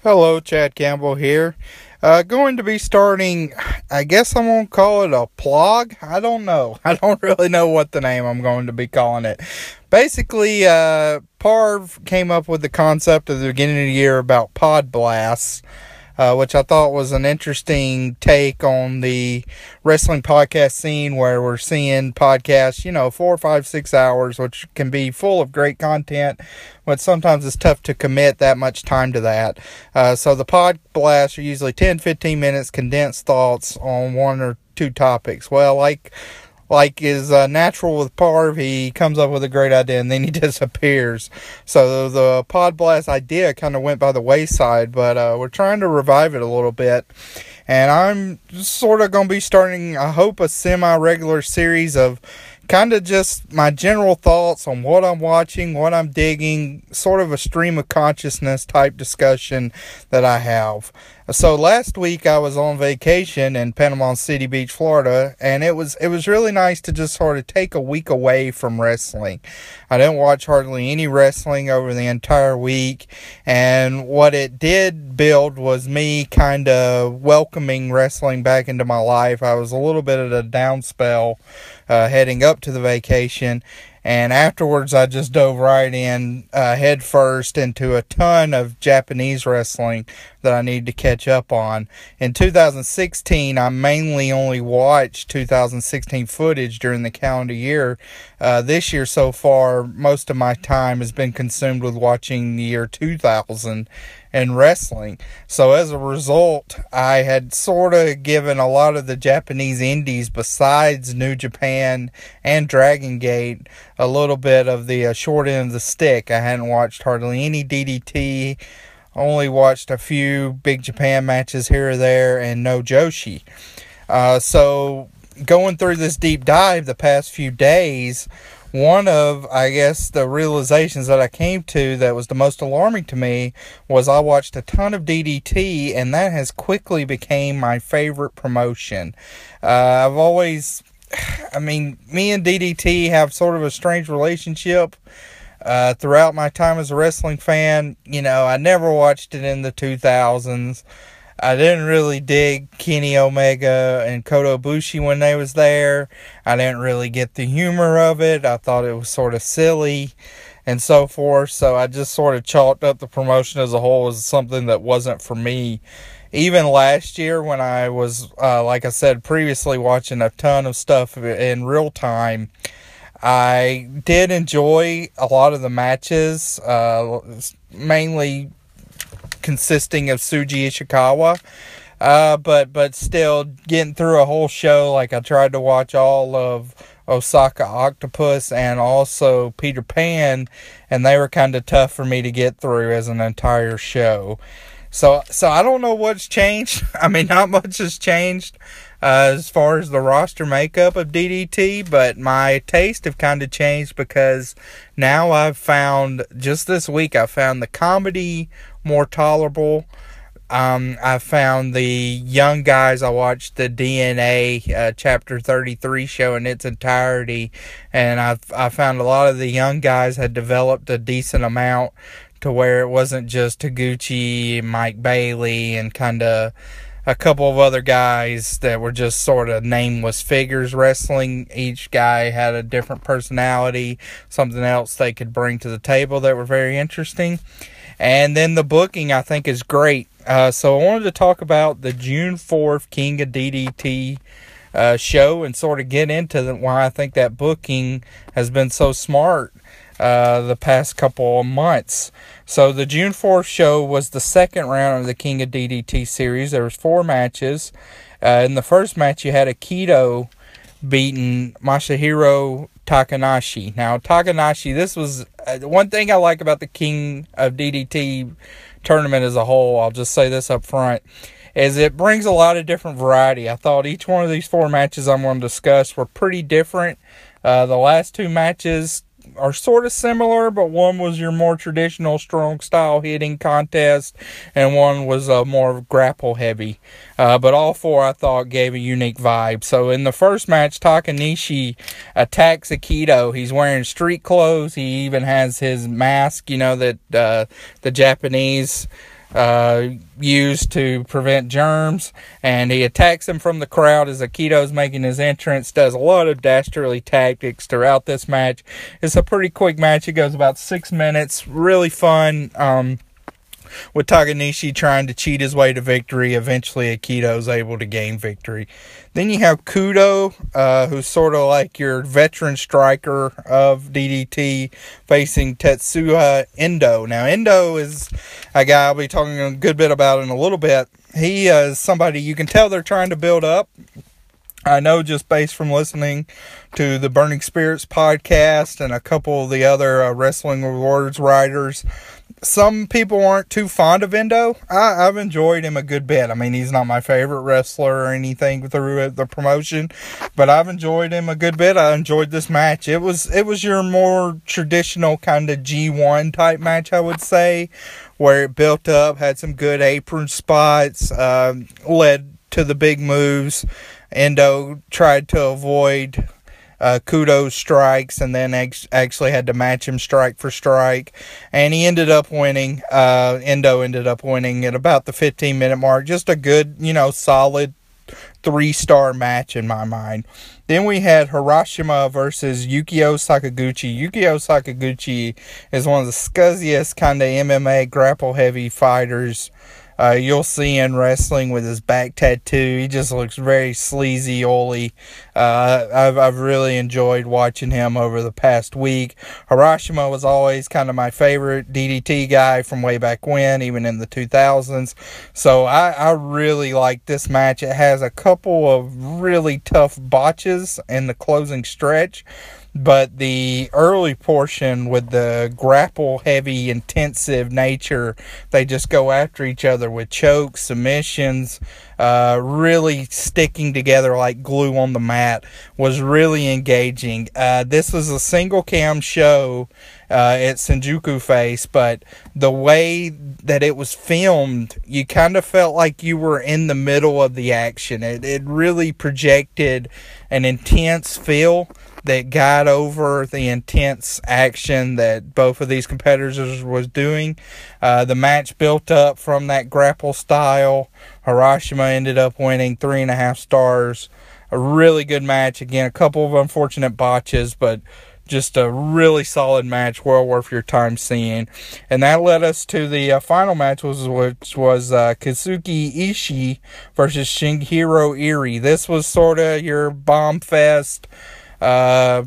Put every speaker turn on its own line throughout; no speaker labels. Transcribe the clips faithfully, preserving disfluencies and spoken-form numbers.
Hello, Chad Campbell here. Uh, going to be starting, I guess I'm going to call it a plug. I don't know. I don't really know what the name I'm going to be calling it. Basically, uh, Parv came up with the concept at the beginning of the year about pod blasts. Uh, which I thought was an interesting take on the wrestling podcast scene, where we're seeing podcasts, you know, four, five, six hours, which can be full of great content, but sometimes it's tough to commit that much time to that. Uh, so the pod blasts are usually ten, fifteen minutes, condensed thoughts on one or two topics. Well, like Like is uh, natural with Parv, he comes up with a great idea and then he disappears. So the Pod Blast idea kind of went by the wayside, but uh, we're trying to revive it a little bit. And I'm sort of going to be starting, I hope, a semi-regular series of kind of just my general thoughts on what I'm watching, what I'm digging, sort of a stream of consciousness type discussion that I have. So last week I was on vacation in Panama City Beach, Florida, and it was it was really nice to just sort of take a week away from wrestling. I didn't watch hardly any wrestling over the entire week, and what it did build was me kind of welcoming wrestling back into my life. I was a little bit at a down spell uh, heading up to the vacation, and afterwards I just dove right in uh, head first into a ton of Japanese wrestling that I need to catch up on. In two thousand sixteen, I mainly only watched two thousand sixteen footage during the calendar year. Uh, this year so far, most of my time has been consumed with watching the year two thousand and wrestling. So as a result, I had sort of given a lot of the Japanese indies besides New Japan and Dragon Gate a little bit of the uh, short end of the stick. I hadn't watched hardly any D D T, only watched a few Big Japan matches here or there, and no Joshi. Uh, so going through this deep dive the past few days, one of, I guess, the realizations that I came to that was the most alarming to me was I watched a ton of D D T, and that has quickly became my favorite promotion. Uh, I've always, I mean, me and D D T have sort of a strange relationship. Uh, throughout my time as a wrestling fan, you know, I never watched it in the two thousands. I didn't really dig Kenny Omega and Kota Ibushi when they was there. I didn't really get the humor of it. I thought it was sort of silly and so forth. So I just sort of chalked up the promotion as a whole as something that wasn't for me. Even last year when I was, uh, like I said previously, watching a ton of stuff in real time, I did enjoy a lot of the matches, uh, mainly consisting of Tsuji Ishikawa, uh, but but still getting through a whole show. Like I tried to watch all of Osaka Octopus and also Peter Pan, and they were kind of tough for me to get through as an entire show. So so I don't know what's changed. I mean, not much has changed uh, as far as the roster makeup of D D T, but my taste have kind of changed because now I've found, just this week, I found the comedy more tolerable. Um, I found the young guys, I watched the D N A uh, Chapter thirty-three show in its entirety, and I I found a lot of the young guys had developed a decent amount to where it wasn't just Taguchi, Mike Bailey, and kind of a couple of other guys that were just sort of nameless figures wrestling. Each guy had a different personality, something else they could bring to the table that were very interesting. And then the booking, I think, is great. Uh, so I wanted to talk about the June fourth King of D D T uh, show and sort of get into the, why I think that booking has been so smart uh, the past couple of months. So the June fourth show was the second round of the King of D D T series. There was four matches. Uh, in the first match, you had Akito beating Masahiro Takanashi. Now, Takanashi, this was uh, one thing I like about the King of D D T tournament as a whole. I'll just say this up front, is it brings a lot of different variety. I thought each one of these four matches I'm going to discuss were pretty different. Uh, the last two matches are sort of similar, but one was your more traditional strong style hitting contest, and one was uh, more grapple heavy. Uh, but all four I thought gave a unique vibe. So in the first match, Takanishi attacks Akito. He's wearing street clothes. He even has his mask, you know, that uh, the Japanese uh, used to prevent germs, and he attacks him from the crowd as Akito's making his entrance. Does a lot of dastardly tactics throughout this match. It's a pretty quick match. It goes about six minutes. Really fun. Um, with Takanishi trying to cheat his way to victory. Eventually, Akito's able to gain victory. Then you have Kudo, uh, who's sort of like your veteran striker of D D T, facing Tetsuya Endo. Now, Endo is a guy I'll be talking a good bit about in a little bit. He uh, is somebody you can tell they're trying to build up. I know just based from listening to the Burning Spirits podcast and a couple of the other uh, Wrestling Rewards writers, some people aren't too fond of Endo. I, I've enjoyed him a good bit. I mean, he's not my favorite wrestler or anything through the promotion, but I've enjoyed him a good bit. I enjoyed this match. It was it was your more traditional kind of G one type match, I would say, where it built up, had some good apron spots, uh, led to the big moves. Endo tried to avoid uh, Kudo's strikes and then ex- actually had to match him strike for strike. And he ended up winning. Uh, Endo ended up winning at about the fifteen minute mark. Just a good, you know, solid three-star match in my mind. Then we had Hiroshima versus Yukio Sakaguchi. Yukio Sakaguchi is one of the scuzziest kind of M M A grapple-heavy fighters Uh, you'll see in wrestling with his back tattoo. He just looks very sleazy, oily. Uh, I've, I've really enjoyed watching him over the past week. Hiroshima was always kind of my favorite D D T guy from way back when, even in the two thousands. So I, I really like this match. It has a couple of really tough botches in the closing stretch. But the early portion with the grapple heavy intensive nature, they just go after each other with chokes, submissions, uh, really sticking together like glue on the mat, was really engaging. Uh, this was a single cam show uh, at Shinjuku Face, but the way that it was filmed, you kind of felt like you were in the middle of the action. It, it really projected an intense feel that got over the intense action that both of these competitors was doing. Uh, the match built up from that grapple style. Hiroshima ended up winning three and a half stars. A really good match. Again, a couple of unfortunate botches, but just a really solid match, well worth your time seeing. And that led us to the uh, final match, was, which was uh, Kazuki Ishii versus Shinjiro Irie. This was sort of your bomb fest. Uh,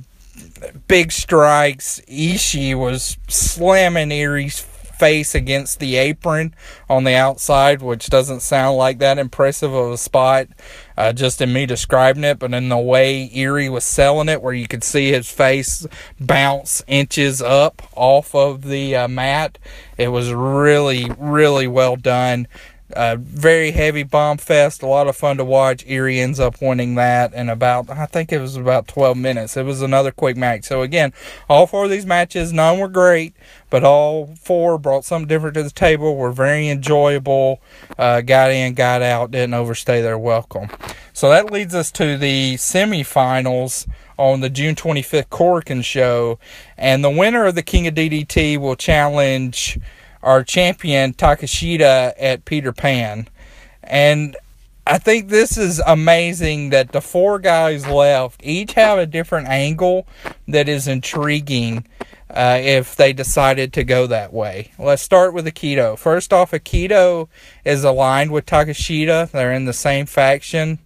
big strikes. Ishii was slamming Irie's face against the apron on the outside, which doesn't sound like that impressive of a spot, uh, just in me describing it, but in the way Irie was selling it, where you could see his face bounce inches up off of the uh, mat, it was really, really well done. Uh, very heavy bomb fest, a lot of fun to watch. Irie ends up winning that in about, I think it was about twelve minutes. It was another quick match. So again, all four of these matches, none were great, but all four brought something different to the table, were very enjoyable, uh, got in, got out, didn't overstay their welcome. So that leads us to the semifinals on the June twenty-fifth Korakuen show, and the winner of the King of D D T will challenge our champion Takeshita at Peter Pan. And I think this is amazing that the four guys left each have a different angle that is intriguing uh, if they decided to go that way. Let's start with Akito. First off, Akito is aligned with Takeshita. They're in the same faction.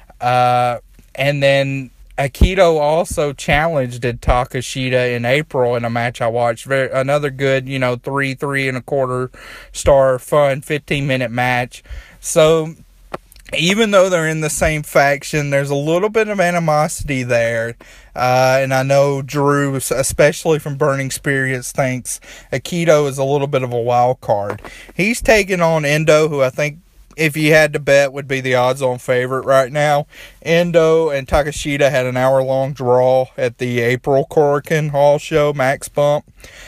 Uh, and then Akito also challenged Takeshita in April in a match I watched. Very, another good, you know, three, three and a quarter star, fun, fifteen minute match. So even though they're in the same faction, there's a little bit of animosity there. Uh, and I know Drew, especially from Burning Spirits, thinks Akito is a little bit of a wild card. He's taking on Endo, who I think, if you had to bet, would be the odds-on favorite right now. Endo and Takeshita had an hour-long draw at the April Korakuen Hall show, Max Bump.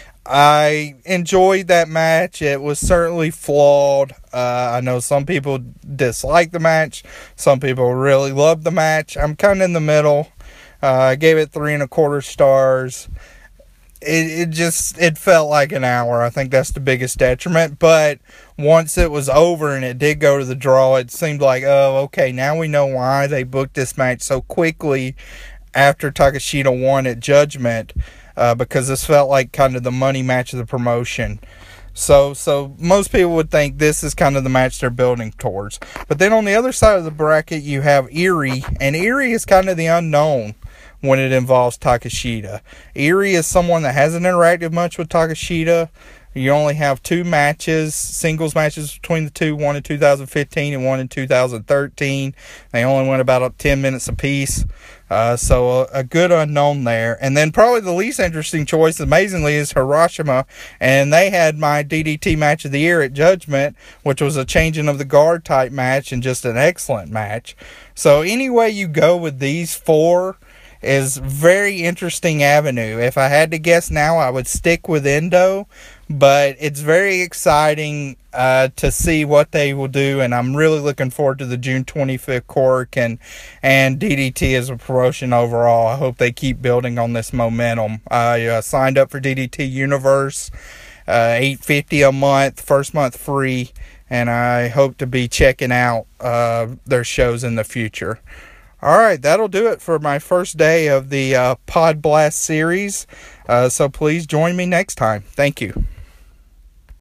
I enjoyed that match. It was certainly flawed. Uh, I know some people dislike the match. Some people really loved the match. I'm kind of in the middle. Uh, I gave it three and a quarter stars. it, it just, it felt like an hour. I think that's the biggest detriment. But once it was over and it did go to the draw, it seemed like, oh, okay, now we know why they booked this match so quickly after Takeshita won at Judgment, uh, because this felt like kind of the money match of the promotion. So so most people would think this is kind of the match they're building towards. But then on the other side of the bracket, you have Irie, and Irie is kind of the unknown when it involves Takeshita. Irie is someone that hasn't interacted much with Takeshita. You only have two matches, singles matches between the two, one in two thousand fifteen and one in two thousand thirteen. They only went about ten minutes apiece. Uh, so a, a good unknown there. And then probably the least interesting choice, amazingly, is Hiroshima. And they had my D D T match of the year at Judgment, which was a changing of the guard type match and just an excellent match. So any way you go with these four is very interesting avenue. If I had to guess now, I would stick with Endo, but it's very exciting uh, to see what they will do, and I'm really looking forward to the June twenty-fifth Cork and and D D T as a promotion overall. I hope they keep building on this momentum. I uh, signed up for D D T Universe, uh, eight dollars and fifty cents a month, first month free, and I hope to be checking out uh, their shows in the future. All right, that'll do it for my first day of the uh, Pod Blast series. Uh, so please join me next time. Thank you.